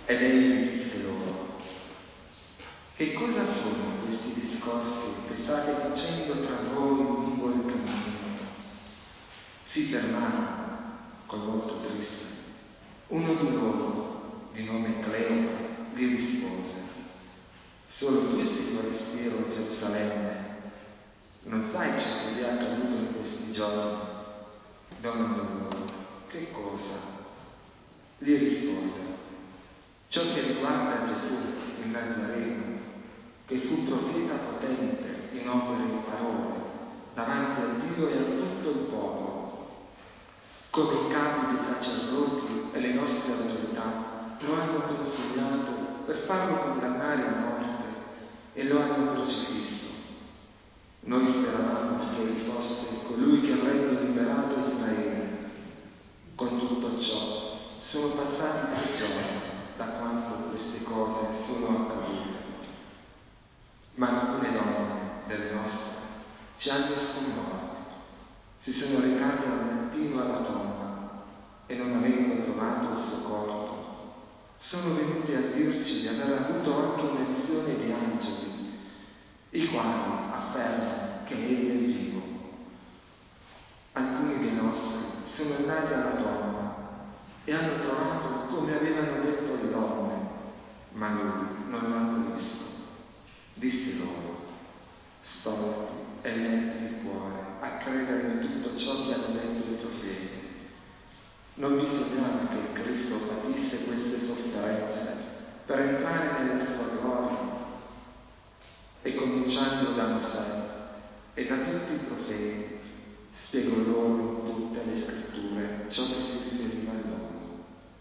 Ed egli disse loro: che cosa sono questi discorsi che state facendo tra voi lungo il cammino? Si fermarono col volto triste. Uno di loro, di nome Cleopa, gli rispose: solo tu sei forestiero a Gerusalemme, non sai ciò che vi è accaduto in questi giorni? Domandò loro: che cosa? Gli rispose: ciò che riguarda Gesù il Nazareno, che fu profeta potente in opere e parole davanti a Dio e a tutto il popolo. Come i capi dei sacerdoti e le nostre autorità lo hanno consigliato per farlo condannare a morte e lo hanno crocifisso. Noi speravamo che egli fosse colui che avrebbe liberato Israele. Con tutto ciò sono passati 3 giorni da quando queste cose sono accadute. Ma alcune donne delle nostre ci hanno sconvolti. Si sono recate al mattino alla tomba e, non avendo trovato il suo corpo, sono venute a dirci di aver avuto anche una visione di angeli, i quali affermano che egli è vivo. Alcuni dei nostri sono andati alla tomba e hanno trovato come avevano detto le donne, ma lui non l'hanno visto. Disse loro: stolti e lenti di cuore a credere in tutto ciò che hanno detto i profeti. Non bisognava che il Cristo patisse queste sofferenze per entrare nella sua gloria? E cominciando da Mosè e da tutti i profeti, spiegò loro in tutte le scritture ciò che si riferiva a lui.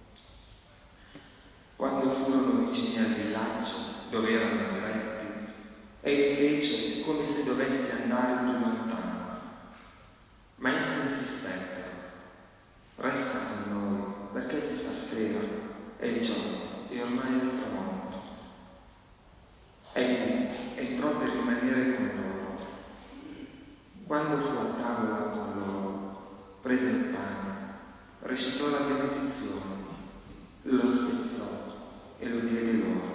Quando furono vicini al villaggio dove erano diretti, egli fece come se dovesse andare più lontano. Ma essi insistettero: resta con noi, perché si fa sera e il giorno è ormai al tramonto. Egli entrò per rimanere con loro. Quando fu a tavola con loro, prese il pane, recitò la benedizione, lo spezzò e lo diede loro.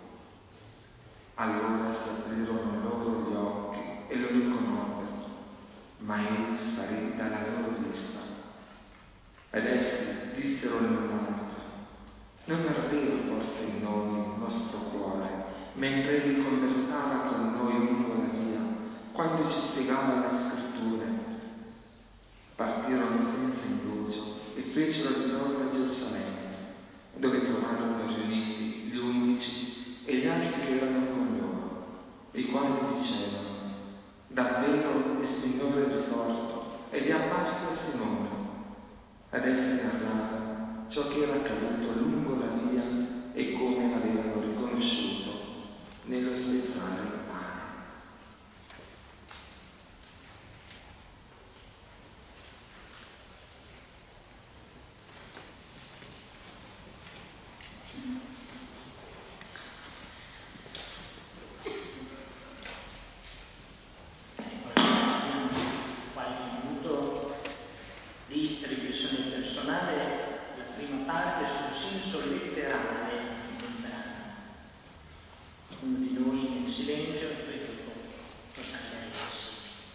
Allora si aprirono loro gli occhi e lo riconobbero, ma egli sparì dalla loro vista. Ed essi dissero l'un l'altro: non ardeva forse in noi il nostro cuore mentre egli conversava con noi lungo la via, quando ci spiegava le scritture? Partirono senza indugio e fecero ritorno a Gerusalemme, dove trovarono riuniti gli 11 e gli altri che erano con loro, i quali dicevano: davvero il Signore è risorto ed è apparso a Simone. Ad essi narravano ciò che era accaduto lungo la via e come l'avevano riconosciuto nello spezzare il pane. Qualche minuto di riflessione personale, la prima parte sul senso letterale del brano. Uno di noi nel silenzio e poi dopo tornare a essi.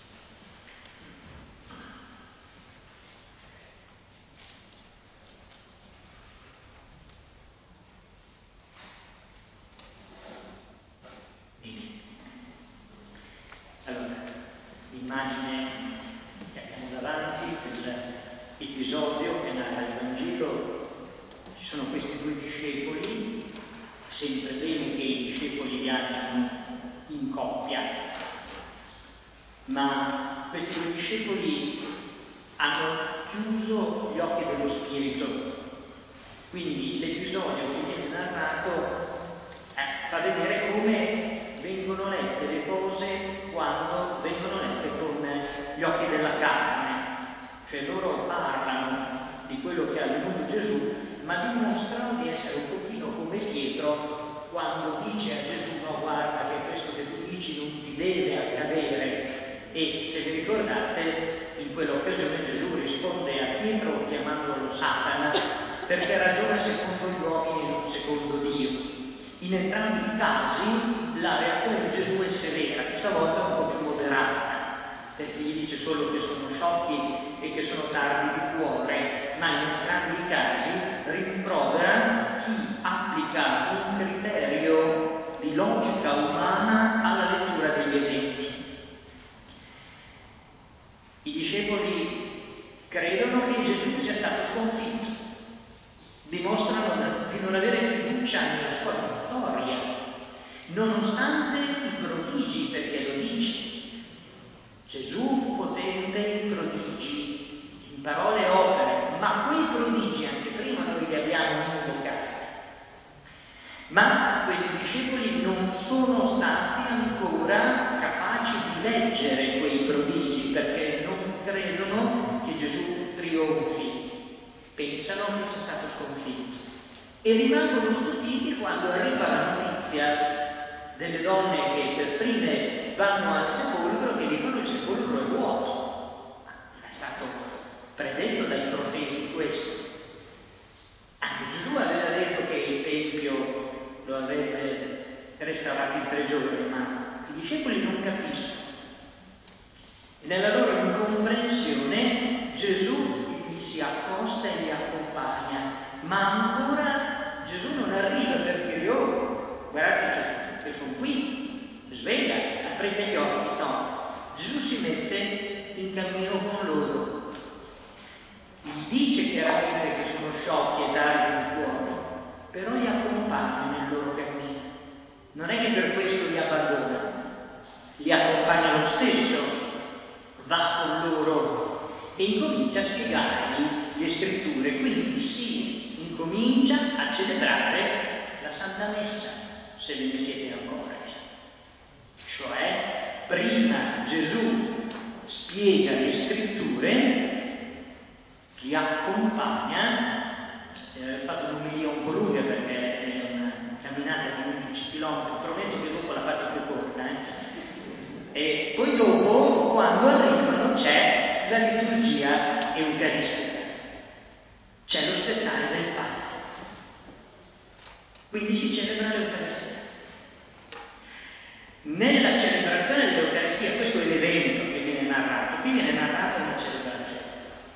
Allora, l'immagine che abbiamo davanti dell'episodio che narra il Vangelo, ci sono questi 2 discepoli, è sempre bene che i discepoli viaggiano in coppia, ma questi 2 discepoli hanno chiuso gli occhi dello spirito, quindi l'episodio che viene narrato fa vedere come vengono lette le cose quando vengono lette con gli occhi della carne, cioè loro parlano di quello che è avvenuto Gesù, ma dimostrano di essere un pochino come Pietro quando dice a Gesù: no, guarda che questo che tu dici non ti deve accadere. E se vi ricordate, in quell'occasione Gesù risponde a Pietro chiamandolo Satana, perché ragiona secondo gli uomini e non secondo Dio. In entrambi i casi la reazione di Gesù è severa, questa volta un po' più moderata, perché gli dice solo che sono sciocchi e che sono tardi di cuore, ma in entrambi i casi rimprovera chi applica un criterio di logica umana alla lettura degli eventi. I discepoli credono che Gesù sia stato sconfitto, dimostrano di non avere fiducia nella sua vittoria, nonostante i prodigi, perché lo dice. Gesù fu potente in prodigi, in parole e opere, ma quei prodigi anche prima noi li abbiamo invocati. Ma questi discepoli non sono stati ancora capaci di leggere quei prodigi perché non credono che Gesù trionfi, pensano che sia stato sconfitto e rimangono stupiti quando arriva la notizia delle donne che per prime vanno al sepolcro, che dicono il sepolcro è vuoto. È stato predetto dai profeti questo. Anche Gesù aveva detto che il Tempio lo avrebbe restaurato in 3 giorni, ma i discepoli non capiscono. E nella loro incomprensione Gesù gli si accosta e li accompagna, ma ancora Gesù non arriva per dire: oh, guardate che sono qui, sveglia, aprite gli occhi. No, Gesù si mette in cammino con loro, gli dice chiaramente che sono sciocchi e tardi di cuore, però li accompagna nel loro cammino. Non è che per questo li abbandona, li accompagna lo stesso, va con loro e incomincia a spiegargli le scritture. Quindi si incomincia a celebrare la Santa Messa, se ve ne siete accorti. Cioè, prima Gesù spiega le scritture, li accompagna. Ho fatto un'omelia un po' lunga perché è una camminata di 11 km, prometto che dopo la faccio più corta. E poi dopo, quando arrivano, c'è la liturgia eucaristica, c'è lo spezzare del pane, quindi si celebra l'Eucaristia. Nella celebrazione dell'Eucaristia, questo è l'evento che viene narrato, qui viene narrata una celebrazione.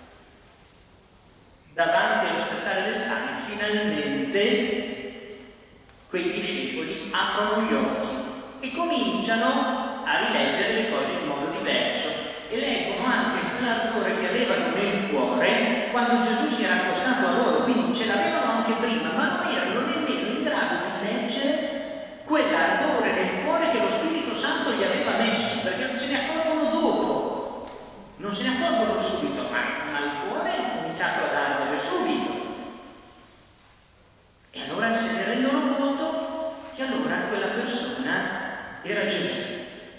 Davanti allo spezzare del pane, finalmente quei discepoli aprono gli occhi e cominciano a rileggere le cose in modo diverso e leggono anche quell'ardore che avevano nel cuore quando Gesù si era accostato a loro, quindi ce l'avevano anche prima, ma non erano nemmeno in grado di leggere quell'ardore nel cuore che lo Spirito Santo gli aveva messo, perché non se ne accorgono dopo, non se ne accorgono subito, ma il cuore è cominciato ad ardere subito. E allora se ne rendono conto che allora quella persona era Gesù.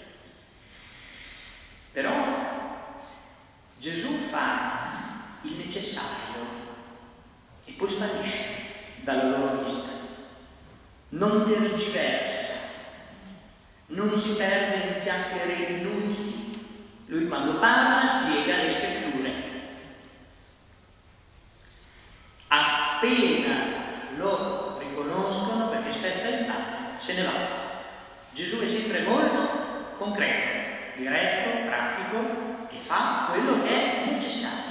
Però Gesù fa il necessario e poi sparisce dalla loro vista. Non tergiversa, non si perde in chiacchiere inutili. Lui quando parla spiega le scritture. Appena lo riconoscono, perché spezza il pane, se ne va. Gesù è sempre molto concreto, diretto, pratico e fa quello che è necessario.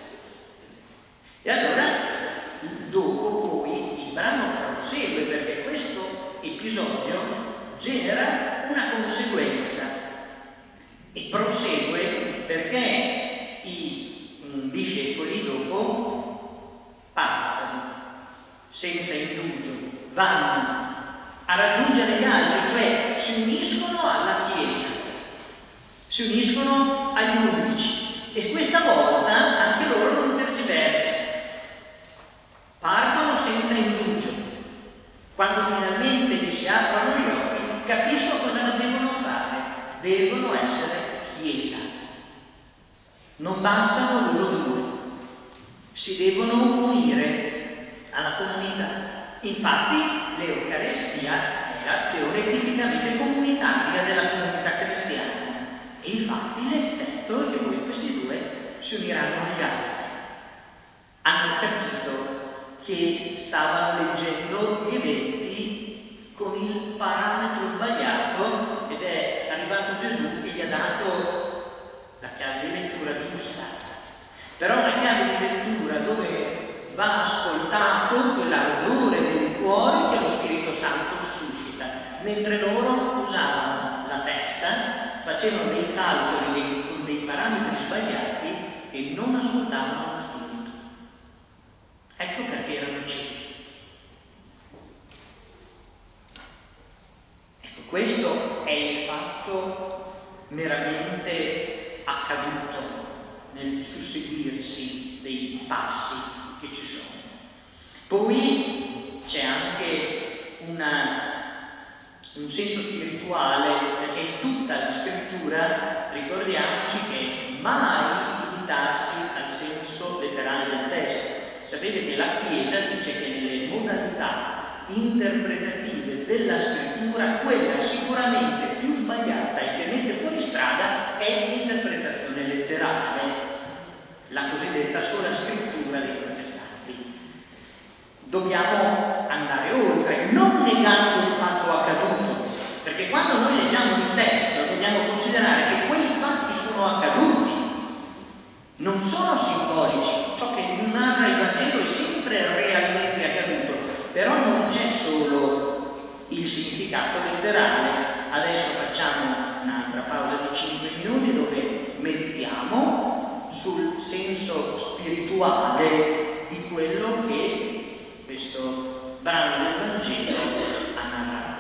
E allora dopo poi il brano prosegue, perché questo episodio genera una conseguenza e prosegue perché i discepoli dopo partono senza indugio, vanno a raggiungere gli altri, cioè si uniscono alla Chiesa, si uniscono agli 11 e questa volta anche loro non tergiversano, partono senza indugio. Quando finalmente gli si aprono gli occhi, capiscono cosa devono fare, devono essere Chiesa. Non bastano loro due, si devono unire alla comunità. Infatti l'Eucaristia è l'azione tipicamente comunitaria della comunità cristiana. E infatti l'effetto è che poi questi due si uniranno agli altri. Hanno capito che stavano leggendo gli eventi con il parametro sbagliato ed è arrivato Gesù che gli ha dato la chiave di lettura giusta. Però una chiave di lettura dove va ascoltato quell'ardore del cuore che lo Spirito Santo suscita, mentre loro usavano la testa, facevano dei calcoli con dei parametri sbagliati e non ascoltavano lo Spirito. Ecco perché erano ciechi. Ecco, questo è il fatto meramente accaduto nel susseguirsi dei passi che ci sono. Poi c'è anche un senso spirituale, perché in tutta la scrittura ricordiamoci che mai limitarsi al senso letterale del testo. Sapete che la Chiesa dice che nelle modalità interpretative della scrittura quella sicuramente più sbagliata e che mette fuori strada è l'interpretazione letterale, la cosiddetta sola scrittura dei protestanti. Dobbiamo andare oltre, non negando il fatto accaduto, perché quando noi leggiamo il testo dobbiamo considerare che quei fatti sono accaduti, non sono simbolici. Ciò che narra il Vangelo è sempre realmente accaduto, però non c'è solo il significato letterale. Adesso facciamo un'altra pausa di 5 minuti dove meditiamo sul senso spirituale di quello che questo brano del Vangelo ha narrato.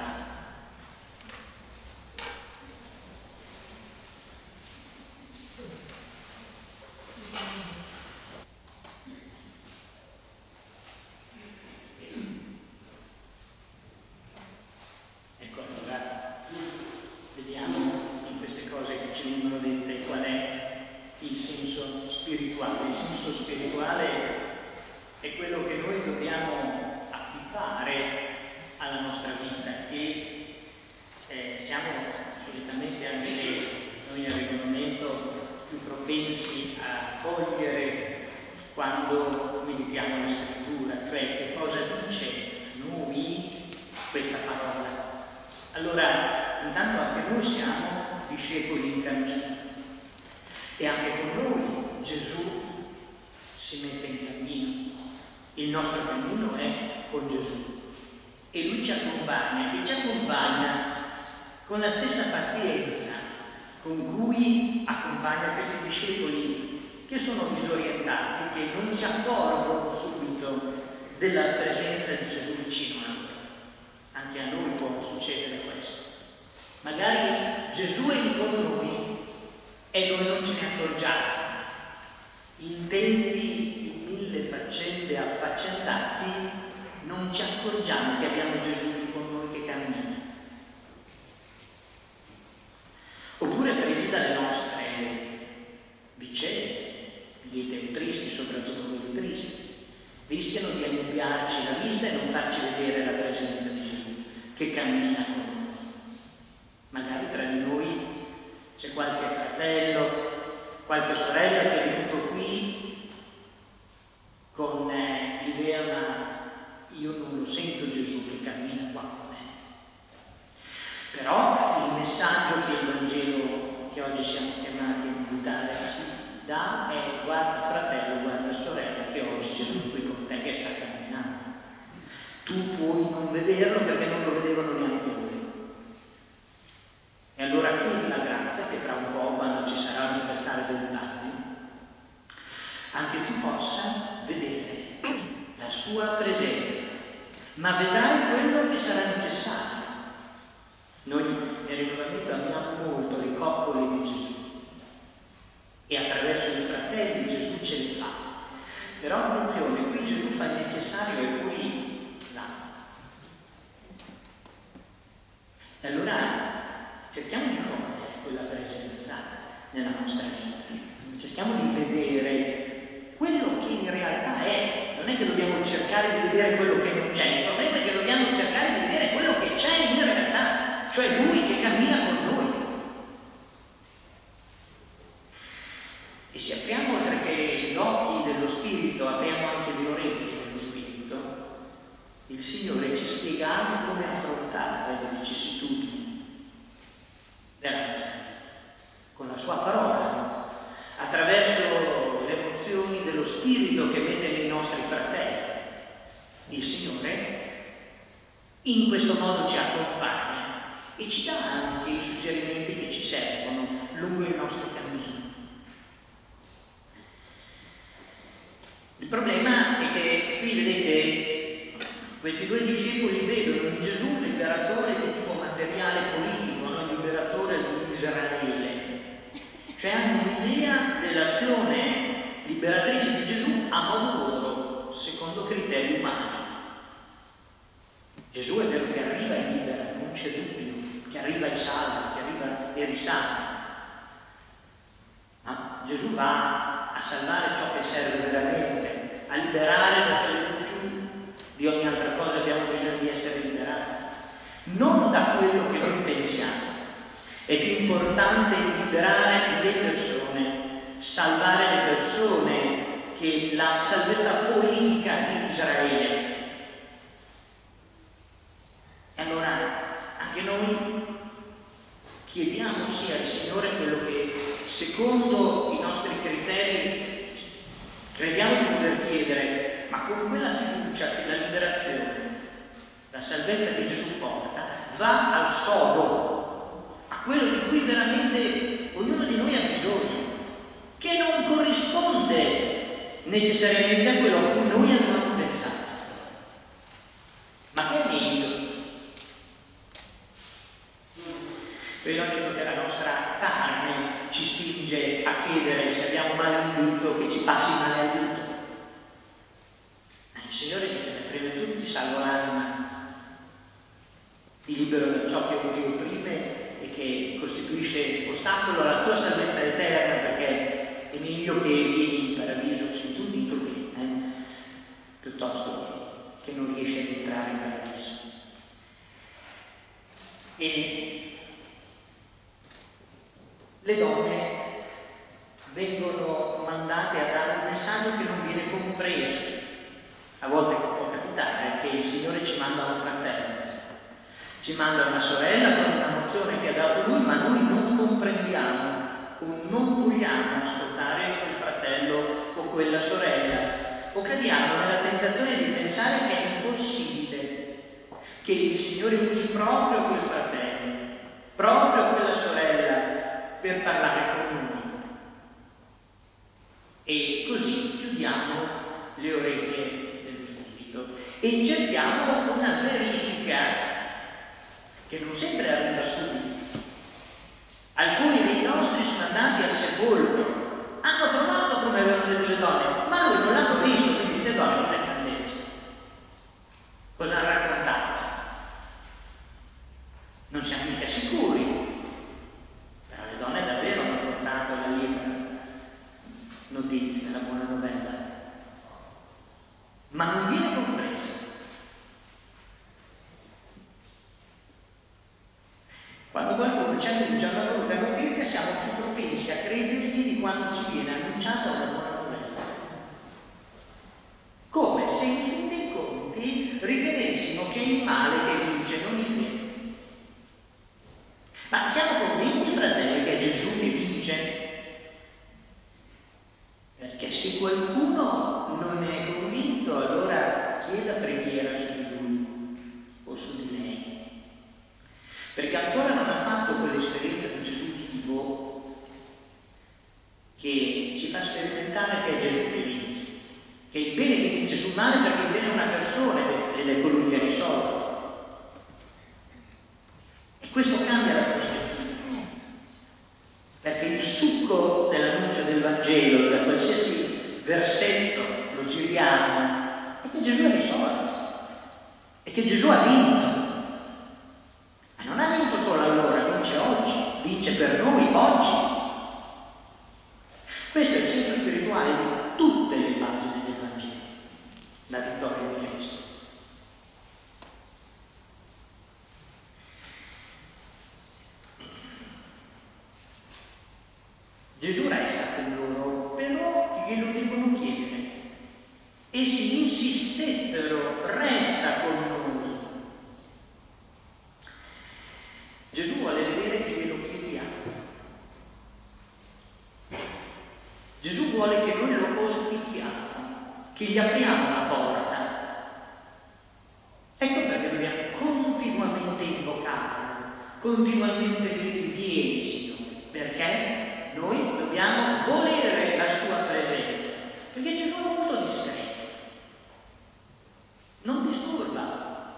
Ecco, allora vediamo in queste cose che ci vengono dette qual è il senso spirituale. Il senso spirituale è quello che noi dobbiamo applicare alla nostra vita, che siamo solitamente anche noi nel rinnovamento più propensi a cogliere quando meditiamo la scrittura, cioè che cosa dice a noi questa parola. Allora, intanto anche noi siamo discepoli in cammino e anche con noi Gesù si mette in cammino. Il nostro cammino è con Gesù e Lui ci accompagna e ci accompagna con la stessa pazienza con cui accompagna questi discepoli che sono disorientati, che non si accorgono subito della presenza di Gesù vicino a loro. Anche a noi può succedere questo. Magari Gesù è lì con noi e noi non ce ne accorgiamo. Intenti in mille faccende affaccendati, non ci accorgiamo che abbiamo Gesù lì con noi che cammina. Oppure presi dalle nostre vicende, liete o tristi, soprattutto quelle tristi, rischiano di annebbiarci la vista e non farci vedere la presenza di Gesù che cammina con noi. Magari tra di noi c'è qualche fratello, qualche sorella che è venuto qui con l'idea ma io non lo sento Gesù che cammina qua con me. Però il messaggio che il Vangelo che oggi siamo chiamati a meditare ci dà è guarda fratello, guarda sorella che oggi Gesù è qui con te che sta camminando. Tu puoi non vederlo perché non lo vedevano neanche loro. E allora chiedi la grazia che tra un po', quando ci sarà lo spezzare del pane, anche tu possa vedere la sua presenza, ma vedrai quello che sarà necessario. Noi nel rinnovamento amiamo molto le coccole di Gesù e attraverso i fratelli Gesù ce le fa. Però attenzione, qui Gesù fa il necessario e poi là. E allora cerchiamo di cogliere quella presenza nella nostra vita, cerchiamo di vedere quello che in realtà è. Non è che dobbiamo cercare di vedere quello che non c'è, il problema è che dobbiamo cercare di vedere quello che c'è in realtà, cioè Lui che cammina con noi. E se apriamo oltre che gli occhi dello Spirito, apriamo anche le orecchie dello Spirito, il Signore ci spiega anche come affrontare le vicissitudini della nostra vita, con la sua parola, attraverso le emozioni dello spirito che mette nei nostri fratelli. Il Signore in questo modo ci accompagna e ci dà anche i suggerimenti che ci servono lungo il nostro cammino. Il problema è che qui, vedete, questi due discepoli vedono in Gesù un liberatore di tipo materiale politico, non il liberatore di Israele. Cioè hanno un'idea dell'azione liberatrice di Gesù a modo loro, secondo criteri umani. Gesù è vero che arriva e libera, non c'è dubbio, che arriva e salva, che arriva e risalva. Ma Gesù va a salvare ciò che serve veramente, a liberare da ciò di più di ogni altra cosa abbiamo bisogno di essere liberati. Non da quello che noi pensiamo. È più importante liberare le persone, salvare le persone, che la salvezza politica di Israele. E allora anche noi chiediamo sì al Signore quello che secondo i nostri criteri crediamo di dover chiedere, ma con quella fiducia che la liberazione, la salvezza che Gesù porta, va al sodo, a quello di cui veramente ognuno di noi ha bisogno, che non corrisponde necessariamente a quello a cui noi avevamo pensato, ma che è meglio. Poi è logico che la nostra carne ci spinge a chiedere, se abbiamo male un dito, che ci passi male al dito. Il Signore dice, prima di tutto ti salvo l'anima, ti libero da ciò che ti opprime e che costituisce ostacolo alla tua salvezza eterna, perché è meglio che vieni in paradiso senza un dito piuttosto che non riesci ad entrare in paradiso. E le donne vengono mandate a dare un messaggio che non viene compreso. A volte può capitare che il Signore ci manda un fratello, ci manda una sorella con una mozione che ha dato Lui, ma noi non comprendiamo o non vogliamo ascoltare quel fratello o quella sorella, o cadiamo nella tentazione di pensare che è impossibile che il Signore usi proprio quel fratello, proprio quella sorella per parlare con noi. E così chiudiamo le orecchie dello Spirito e cerchiamo una verifica che non sempre arriva subito. Alcuni dei nostri sono andati al sepolcro, hanno trovato come avevano detto le donne, ma lui non l'hanno visto, quindi queste donne cosa hanno detto? Cosa hanno raccontato? Non siamo mica sicuri. Però le donne davvero hanno portato la lieta notizia, la buona novella, ma non viene compresa. Quando qualcuno ci annuncia una brutta notizia siamo più propensi a credergli di quando ci viene annunciata una buona novella. Come se in fin dei conti ritenessimo che è il male che vince, non il bene. Ma siamo convinti, fratelli, che è Gesù che vince? Perché se qualcuno non è convinto, allora chieda preghiera su di lui o su di lei. Perché ancora non ha fatto quell'esperienza di Gesù vivo che ci fa sperimentare che è Gesù che vince, che è il bene che vince sul male, perché il bene è una persona ed è colui che ha risolto. E questo cambia la prospettiva. Perché il succo dell'annuncio del Vangelo, da qualsiasi versetto lo giriamo, è che Gesù ha risolto, è che Gesù ha vinto. Ma non ha vinto solo allora, vince oggi, vince per noi oggi. Questo è il senso spirituale di tutte le pagine del Vangelo, la vittoria di Gesù. Gesù resta con loro, però glielo devono chiedere. Essi insistettero, resta con noi. Gesù vuole vedere che glielo chiediamo. Gesù vuole che noi lo ospitiamo, che gli apriamo la porta. Ecco perché dobbiamo continuamente invocarlo, continuamente dirgli: vieni Signore, perché noi dobbiamo volere la sua presenza, perché Gesù è molto discreto, non disturba,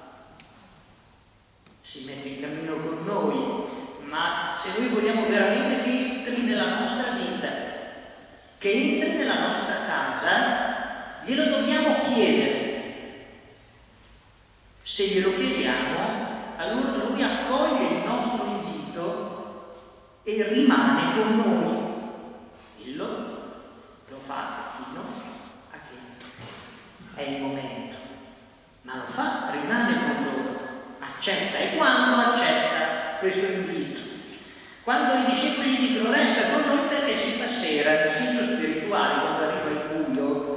si mette in cammino con noi, ma se noi vogliamo veramente che entri nella nostra vita, che entri nella nostra casa, glielo dobbiamo chiedere. Se glielo chiediamo, allora lui accoglie il nostro invito e rimane con noi. Quello lo fa fino a che è il momento, ma lo fa, rimane con loro, accetta. E quando accetta questo invito? Quando i discepoli gli dicono: resta con noi perché si fa sera, nel senso spirituale, quando arriva il buio,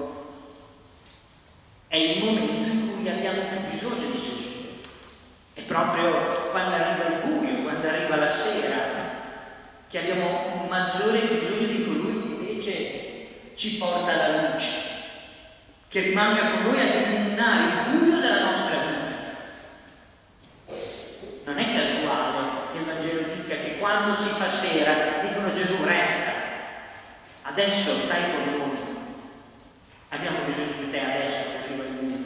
è il momento in cui abbiamo più bisogno di Gesù. È proprio quando arriva il buio, quando arriva la sera, che abbiamo un maggiore bisogno di colui che invece ci porta alla luce, che rimanga con noi ad illuminare il buio della nostra vita. Non è casuale che il Vangelo dica che quando si fa sera dicono: Gesù, resta, adesso stai con noi, abbiamo bisogno di te adesso che arriva il buio.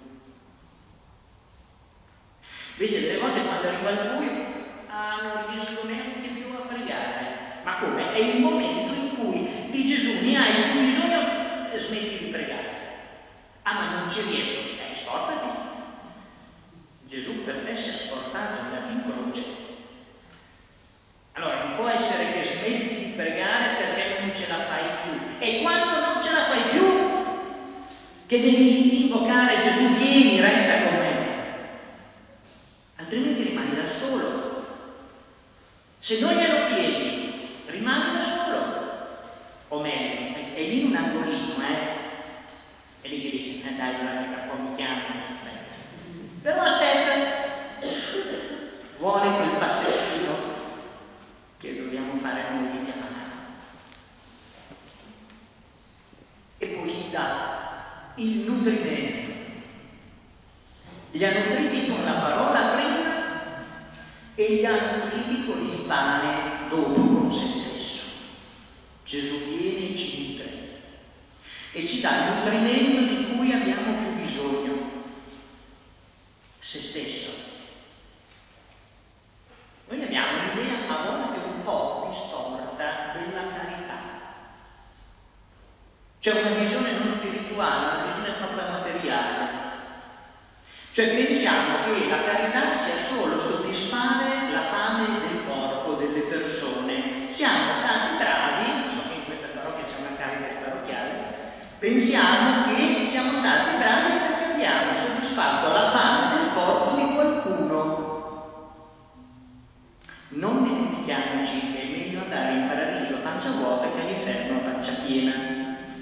Invece delle volte quando arriva il buio, non riesco neanche più a pregare. Ma come? È il momento in cui di Gesù ne hai più bisogno e smetti di pregare. Ma non ci riesco. Sforzati. Gesù per te si è sforzato, è andato in croce. Allora non può essere che smetti di pregare perché non ce la fai più. E quando non ce la fai più, che devi invocare Gesù: vieni, resta con me. Altrimenti rimani da solo. Se non glielo chiedi, rimani da solo. O meglio, è lì in un angolino, È lì che dice: dai, guarda che tra un po' mi chiamano, aspetta. Però aspetta, vuole quel passettino che dobbiamo fare noi di chiamare. E poi gli dà il nutrimento. Li ha nutriti con la parola prima e li ha nutriti con il pane dopo, con se stesso. Gesù viene e ci nutre e ci dà il nutrimento di cui abbiamo più bisogno, se stesso. Noi abbiamo un'idea a volte un po' distorta della carità. C'è una visione non spirituale, una visione troppo materiale. Cioè pensiamo che la carità sia solo soddisfare la fame del corpo, delle persone. Siamo stati bravi, so che in questa parrocchia c'è una carica parrocchiale, pensiamo che siamo stati bravi perché abbiamo soddisfatto la fame del corpo di qualcuno. Non dimentichiamoci che è meglio andare in paradiso a pancia vuota che all'inferno a pancia piena.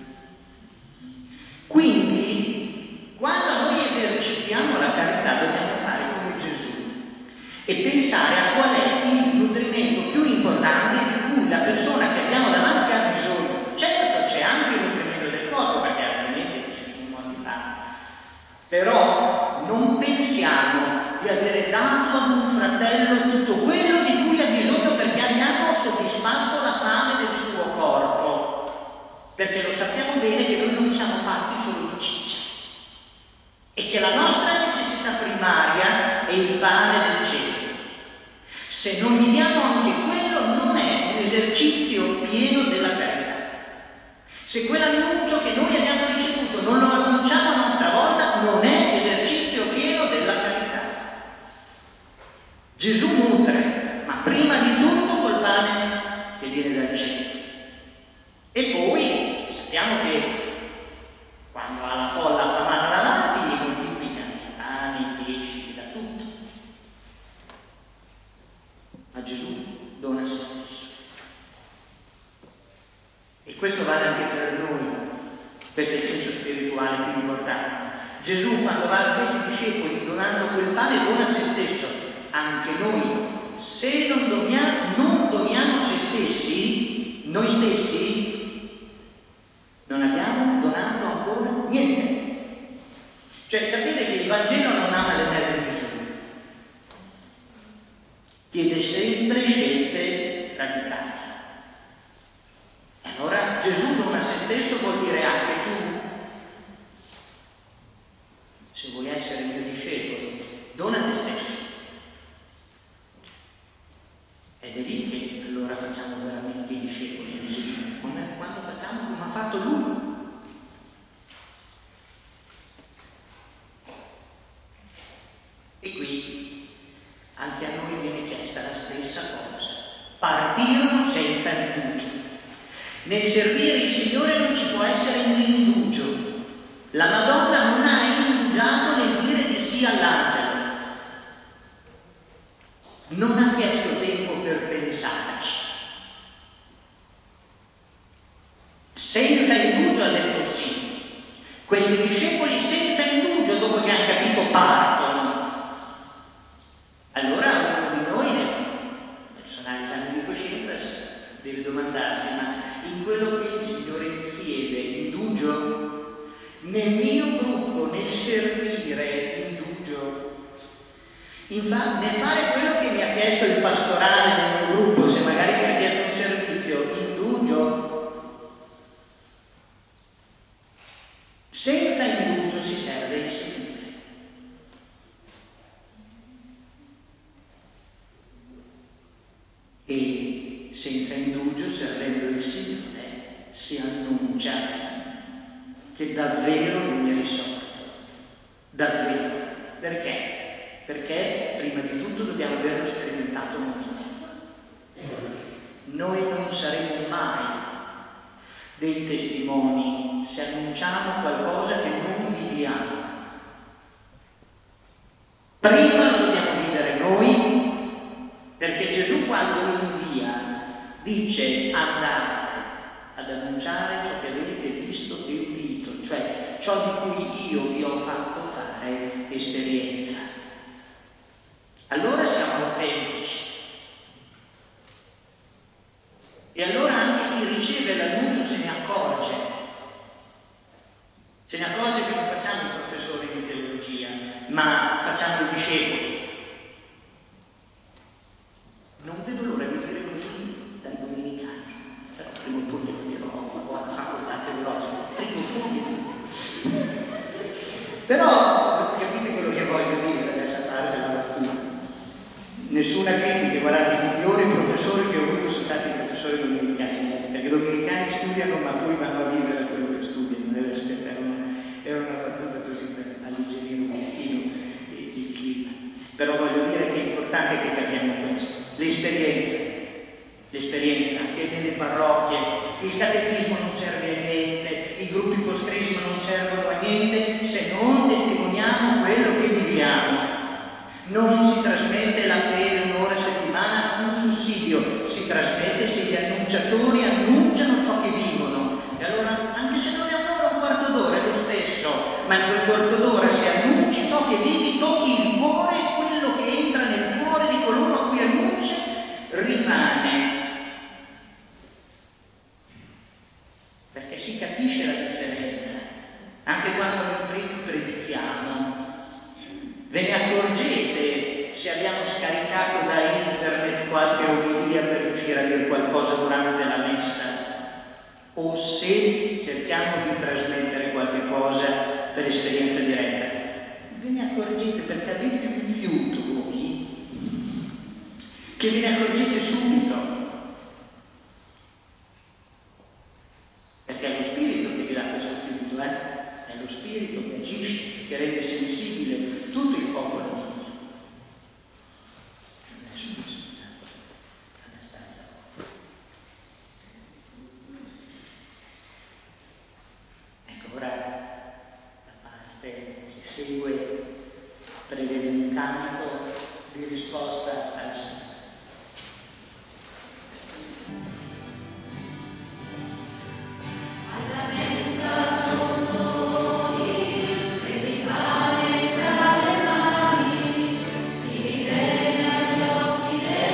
Quindi, quando noi esercitiamo la carità, dobbiamo fare come Gesù e pensare a qual è il nutrimento più importante di cui la persona che abbiamo davanti ha bisogno. Certo, c'è anche il nutrimento del corpo, perché altrimenti ci sono morti di fame. Però non pensiamo di avere dato ad un fratello tutto quello di cui ha bisogno perché abbiamo soddisfatto la fame del suo corpo. Perché lo sappiamo bene che noi non siamo fatti solo di ciccia e che la nostra necessità primaria è il pane del cielo. Se non gli diamo anche quello, non è un esercizio pieno della carità. Se quell'annuncio che noi abbiamo ricevuto non lo annunciamo a nostra volta, non è esercizio pieno della carità. Gesù nutre, ma prima di tutto col pane che viene dal cielo. E poi sappiamo che quando ha la folla affamata davanti gli moltiplica i pani, i pesci, gli dà tutto. Ma Gesù dona se stesso. E questo vale anche per noi. Questo è il senso spirituale più importante. Gesù, quando va da questi discepoli donando quel pane, dona se stesso. Anche noi se non doniamo noi stessi non abbiamo donato ancora niente. Cioè, sapete che il Vangelo non ama le mezze misure, chiede sempre scelte radicali. Allora Gesù dona se stesso, vuol dire anche tu, se vuoi essere mio discepolo, dona te stesso. Ed è lì che allora facciamo veramente i discepoli di Gesù, quando facciamo come ha fatto Lui. E qui anche a noi viene chiesta la stessa cosa: partirono senza indugio. Nel servire il Signore non ci può essere un indugio. La Madonna non ha indugiato nel dire di sì all'angelo, non ha chiesto tempo per pensarci. Senza indugio ha detto sì. Questi discepoli senza indugio, dopo che hanno capito, partono. Allora uno di noi nel personale esame di coscienza deve domandarsi: ma in quello che il Signore mi chiede, indugio? Nel mio gruppo, nel servire, indugio? Nel fare quello che mi ha chiesto il pastorale nel mio gruppo, se magari mi ha chiesto un servizio, indugio? Senza indugio si serve il Signore. E senza indugio, servendo il Signore, si annuncia che davvero Lui è risorto. Davvero. Perché? Perché prima di tutto dobbiamo averlo sperimentato noi. Noi non saremo mai dei testimoni se annunciamo qualcosa che non viviamo. Prima lo dobbiamo vivere noi, perché Gesù quando invia dice: andate ad annunciare ciò che avete visto e udito, cioè ciò di cui io vi ho fatto fare esperienza. Allora siamo autentici. E allora anche chi riceve l'annuncio se ne accorge. Se ne accorge che non facciamo i professori di teologia, ma facciamo i discepoli. Non vedo l'ora di dire così dai domenicani, però prima o poi glielo dirò, ho la facoltà teologica, prima o poi. Però capite quello che voglio dire, adesso a parte la battuta. Nessuna critica, guardate, i migliori professori che ho avuto sono stati i professori domenicani, perché i domenicani studiano ma poi vanno a vivere quello che studiano. Questa era una battuta così per alleggerire un pochino il clima. Però voglio dire che è importante che capiamo questo. L'esperienza, anche nelle parrocchie, il catechismo non serve a niente, i gruppi post-crisma non servono a niente se non testimoniamo quello che viviamo. Non si trasmette la fede un'ora a settimana su un sussidio, si trasmette se gli annunciatori annunciano ciò che vivono. E allora, anche se non è un'ora, un quarto d'ora, è lo stesso, ma in quel quarto d'ora se annunci ciò che vivi, tocchi il cuore e quello che entra nel cuore di coloro a cui annunci rimane. Perché si capisce la differenza. Anche quando noi preti predichiamo, ve ne accorgete se abbiamo scaricato da internet qualche omelia per riuscire a dire qualcosa durante la messa, o se cerchiamo di trasmettere qualche cosa per esperienza diretta. Ve ne accorgete perché avete un fiuto voi che ve ne accorgete subito. Perché è lo Spirito che vi dà questo fiuto, È lo Spirito che agisce, che rende sensibile tutto il popolo di Dio. Ecco, ora la parte che segue prevede un canto di risposta al Signore. Rimane tra le mani, ti rivela gli occhi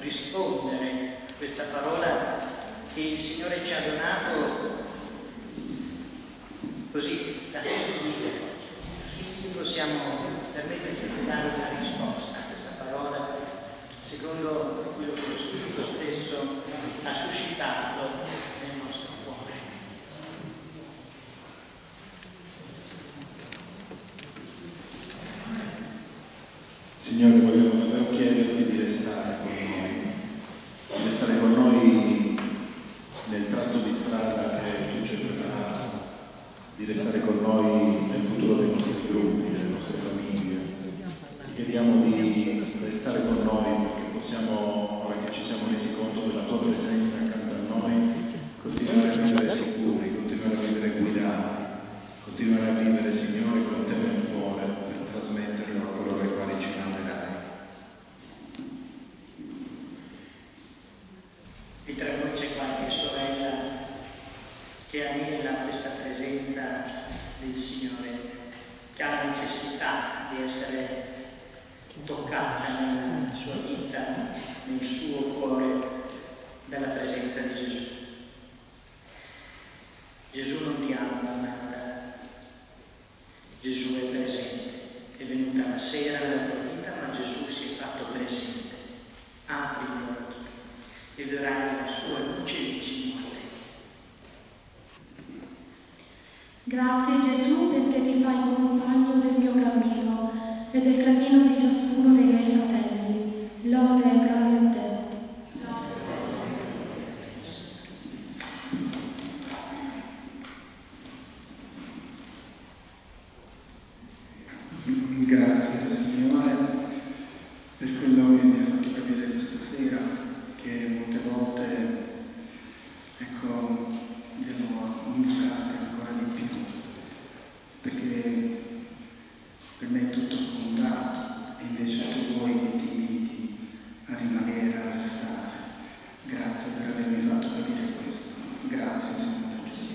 rispondere a questa parola che il Signore ci ha donato così, da condividere. Così possiamo permetterci di dare una risposta a questa parola secondo quello che lo Spirito stesso ha suscitato nel nostro cuore. Signore, vogliamo davvero chiederti di restare con noi nel tratto di strada che tu ci hai preparato, di restare con noi nel futuro dei nostri gruppi, delle nostre famiglie. Ti chiediamo di restare con noi perché possiamo, ora che ci siamo resi conto della tua presenza accanto a noi, continuare a vivere sicuri, continuare a vivere guidati, continuare a vivere, Signore, con te nel cuore per trasmetterlo a coloro ai quali ci manderai. E tra noi c'è qualche sorella che anela questa presenza del Signore, che ha la necessità di essere toccata nella sua vita, nel suo cuore, dalla presenza di Gesù. Gesù non ti abbandona, Gesù è presente, è venuta la sera nella tua vita, ma Gesù si è fatto presente. Apri gli occhi e vedrai la sua luce vicino a te. Grazie Gesù perché ti fai compagno del mio cammino e del cammino di ciascuno dei miei fratelli. Lode e gloria a te. Grazie Signore per quello che mi ha fatto capire questa sera, che molte volte devo invocarti ancora di più, perché per me è tutto scontato e invece tu vuoi che ti inviti a rimanere, a restare. Grazie per avermi fatto capire questo. Grazie Signore Gesù.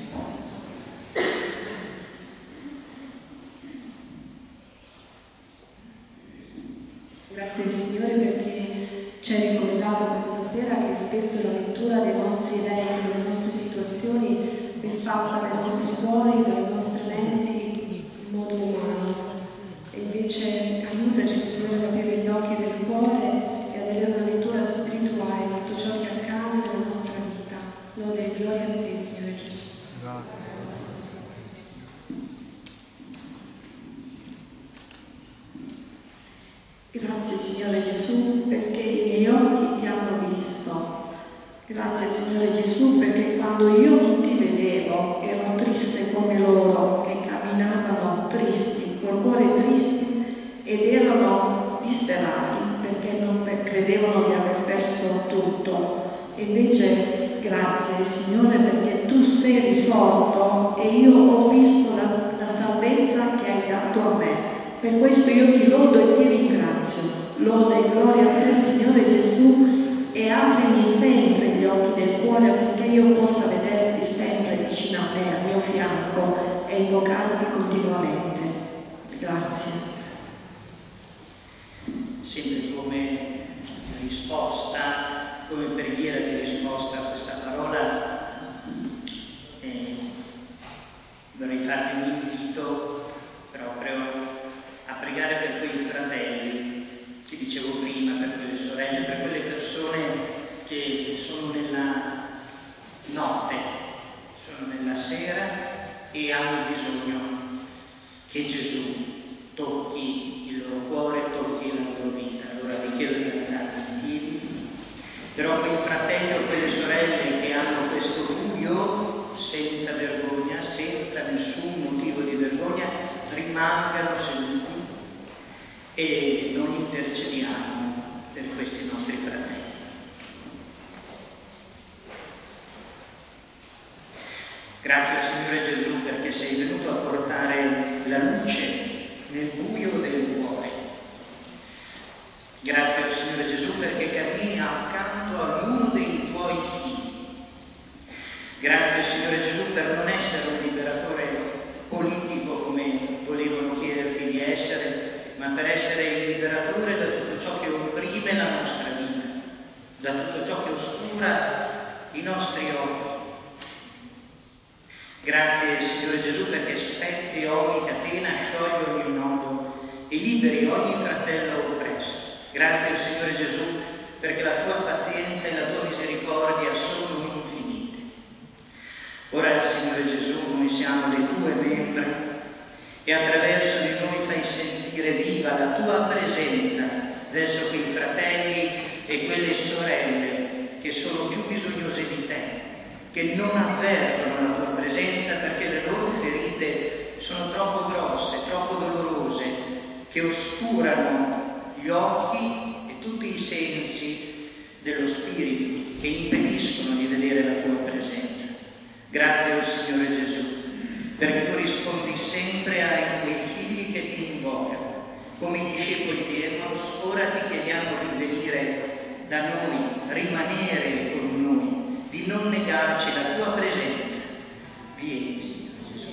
Grazie Signore perché ci hai ricordato questa sera che spesso la lettura dei nostri eventi, delle nostre situazioni è fatta dai nostri cuori, dalle nostre menti in modo umano. E invece aiutaci Signore ad aprire gli occhi del cuore e ad avere una lettura spirituale di tutto ciò che accade nella nostra vita. Lode e gloria a te Signore Gesù. Grazie Signore Gesù perché i miei occhi ti hanno visto. Grazie Signore Gesù perché quando io non ti vedevo ero triste come loro che camminavano tristi, col cuore tristi ed erano disperati perché non credevano di aver perso tutto. E invece grazie Signore perché tu sei risorto e io ho visto la salvezza che hai dato a me. Per questo io ti lodo e ti ringrazio. Lode e gloria a te, Signore Gesù, e aprimi sempre gli occhi del cuore affinché io possa vederti sempre vicino a me, al mio fianco, e invocarti continuamente. Grazie. Sempre come risposta, come preghiera di risposta a questa parola, vorrei farvi un invito proprio a pregare per quei fratelli che dicevo prima, per quelle sorelle, per quelle persone che sono nella notte, sono nella sera e hanno bisogno che Gesù tocchi il loro cuore, tocchi la loro vita. Allora vi chiedo di alzarvi in piedi, però quei fratelli o quelle sorelle che hanno questo buio senza vergogna, senza nessun motivo di vergogna, rimangano seduti e noi intercediamo per questi nostri fratelli. Grazie Signore Gesù perché sei venuto a portare la luce nel buio del cuore. Grazie Signore Gesù perché cammini accanto a ognuno dei tuoi figli. Grazie Signore Gesù per non essere un liberatore politico come volevano chiederti di essere, ma per essere il liberatore da tutto ciò che opprime la nostra vita. da tutto ciò che oscura i nostri occhi. Grazie Signore Gesù perché spezzi ogni catena, sciogli ogni nodo e liberi ogni fratello oppresso. Grazie Signore Gesù perché la tua pazienza e la tua misericordia sono infinite. Ora Signore Gesù, noi siamo le tue membra e attraverso di noi fai sentire viva la tua presenza verso quei fratelli e quelle sorelle che sono più bisognose di te, che non avvertono la tua presenza perché le loro ferite sono troppo grosse, troppo dolorose, che oscurano gli occhi e tutti i sensi dello spirito, che impediscono di vedere la tua presenza. Grazie, oh Signore Gesù, perché tu rispondi sempre ai tuoi figli che ti invocano. Come i discepoli di Emaus, ora ti chiediamo di venire da noi, rimanere con noi, di non negarci la tua presenza. Vieni, Signore Gesù.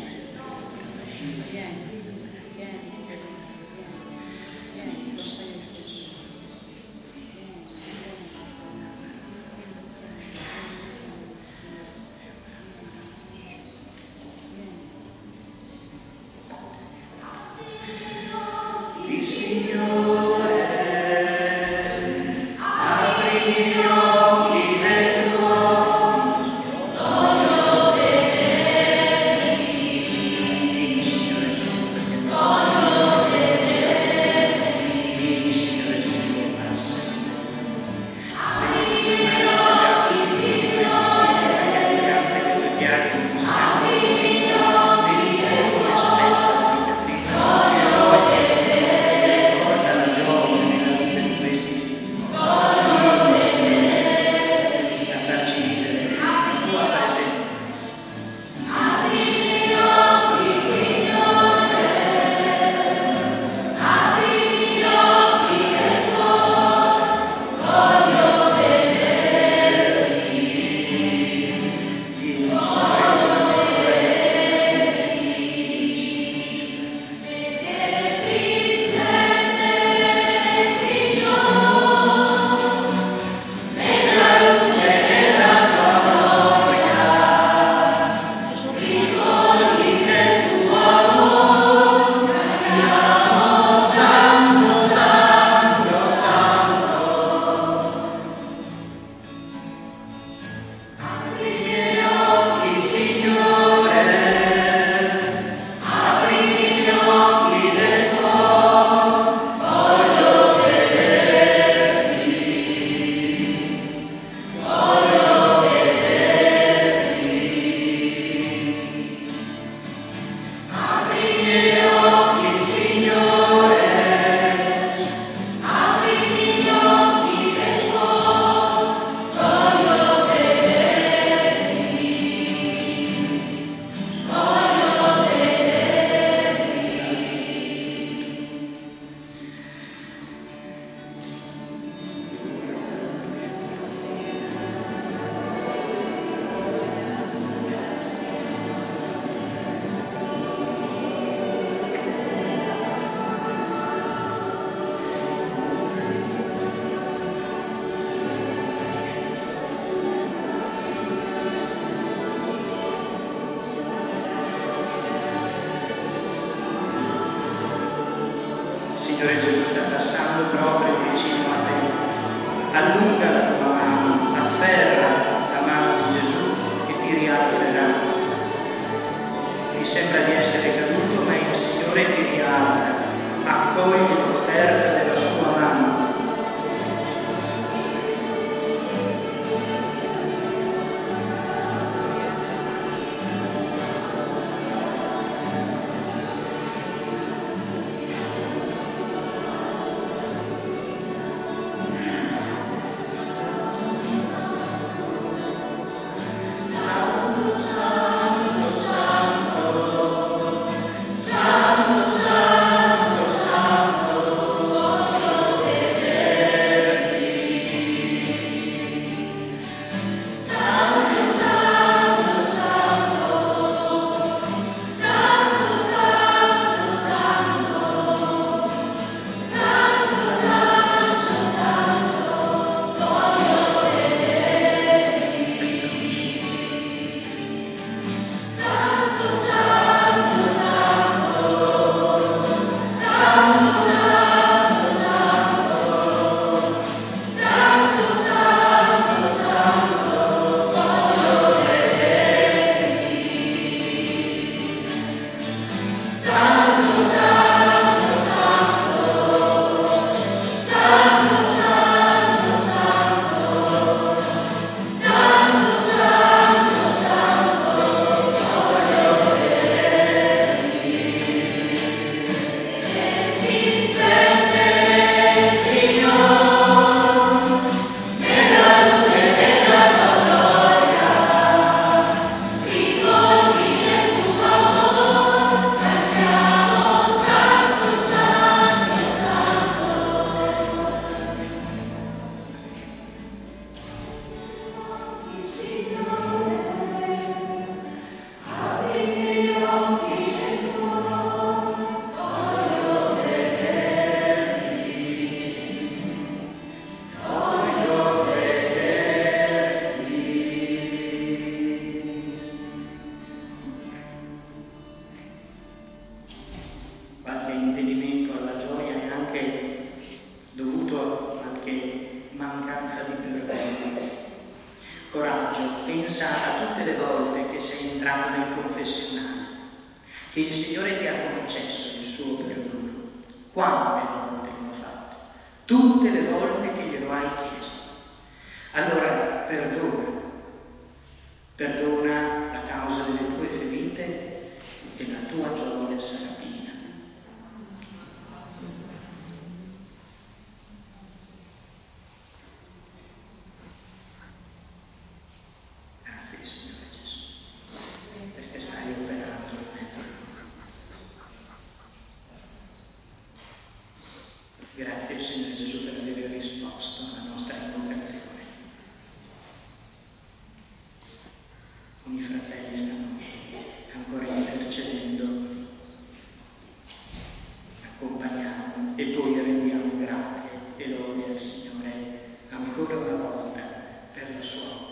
Il Signore apri gli occhi del cuore, voglio vederti. Vieni, Signore Gesù, perché voglio vederti. Vieni, Signore Gesù, e passa. Apri gli occhi, Signore, apri gli occhi del Signore Gesù sta passando proprio vicino a te. Allunga la tua mano, afferra la mano di Gesù e ti rialzerà. Ti sembra di essere caduto, ma il Signore ti rialza. Accogli l'offerta della sua mano. Qualche impedimento alla gioia è anche dovuto a qualche mancanza di perdono. Coraggio, pensa a tutte le volte che sei entrato nel confessionale, che il Signore ti ha concesso il suo perdono. Quante volte lo ha fatto? Tutte le volte che glielo hai chiesto. Allora perdona la causa delle tue ferite e la tua gioia sarà piena. Grazie Signore Gesù, perché stai operando in mezzo a noi. Grazie Signore Gesù per aver risposto alla nostra invocazione. I fratelli stanno ancora intercedendo, accompagniamo e poi rendiamo grazie e lode al Signore ancora una volta per la sua opera.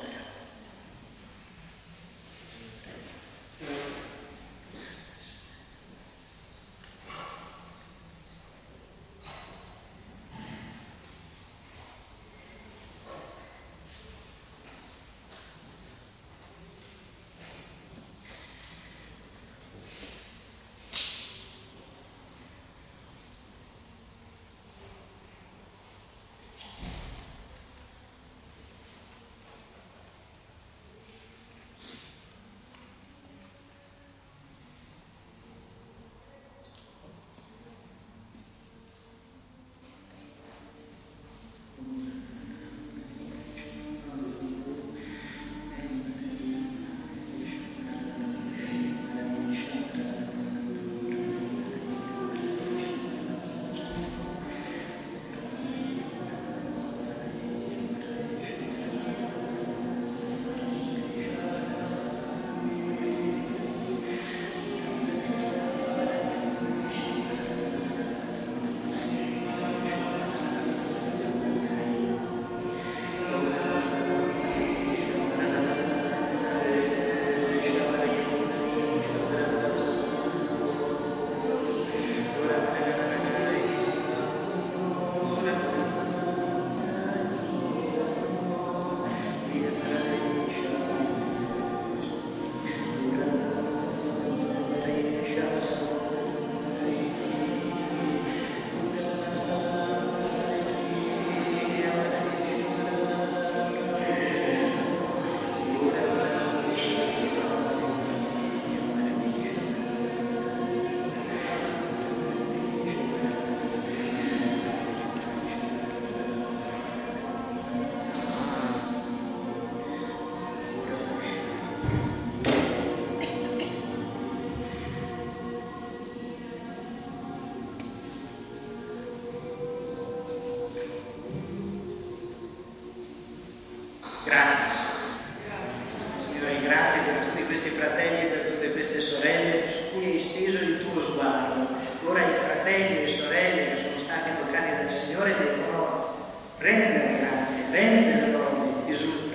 Grazie per tutti questi fratelli e per tutte queste sorelle su cui hai steso il tuo sguardo. Ora i fratelli e sorelle che sono stati toccati dal Signore devono rendere grazie, rendere lode,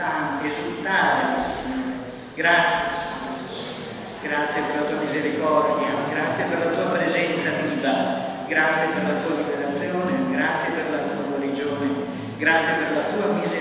esultare nel Signore. Grazie Signore Gesù, grazie per la tua misericordia, grazie per la tua presenza viva, grazie per la tua liberazione, grazie per la tua guarigione, grazie per la tua misericordia.